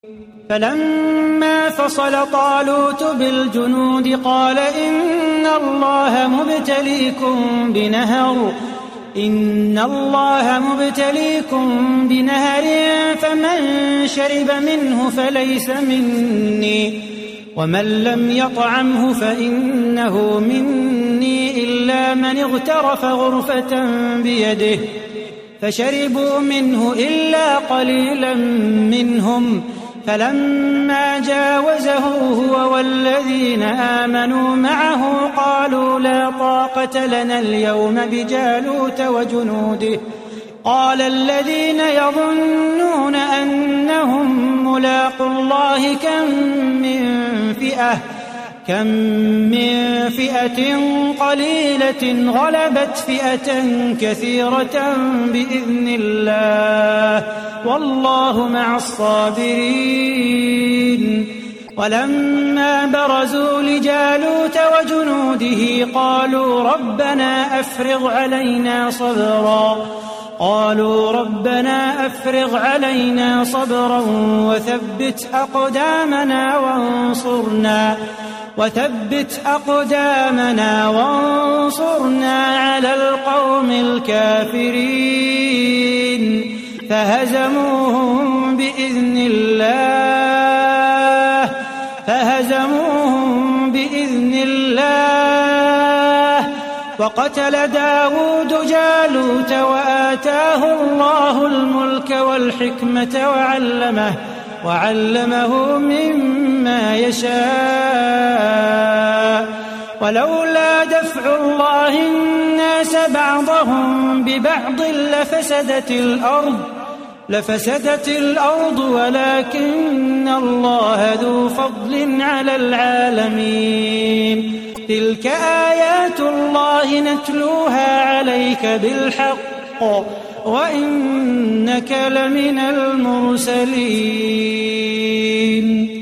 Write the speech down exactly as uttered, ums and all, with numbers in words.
فلما فصل طالوت بالجنود قال إن الله مبتليكم بنهر إن الله مبتليكم بنهر فمن شرب منه فليس مني ومن لم يطعمه فإنه مني إلا من اغترف غرفة بيده فشربوا منه إلا قليلا منهم فلما جاوزه هو والذين آمنوا معه قالوا لا طاقة لنا اليوم بجالوت وجنوده قال الذين يظنون أنهم ملاقوا الله كم من فئة كم من فئة قليلة غلبت فئة كثيرة بإذن الله والله مع الصابرين. ولما برزوا لجالوت وجنوده قالوا ربنا أفرغ علينا صبرا قالوا ربنا أفرغ علينا صبرا وثبت أقدامنا وانصرنا وثبت أقدامنا وانصرنا على القوم الكافرين فهزموهم بإذن الله فهزموهم بإذن الله وقتل داود جالوت وآتاه الله الملك والحكمة وعلمه وعلمه مما يشاء ولولا دفع الله الناس بعضهم ببعض لفسدت الأرض لفسدت الأرض ولكن الله ذو فضل على العالمين. تلك آيات الله نتلوها عليك بالحق وإنك لمن المرسلين.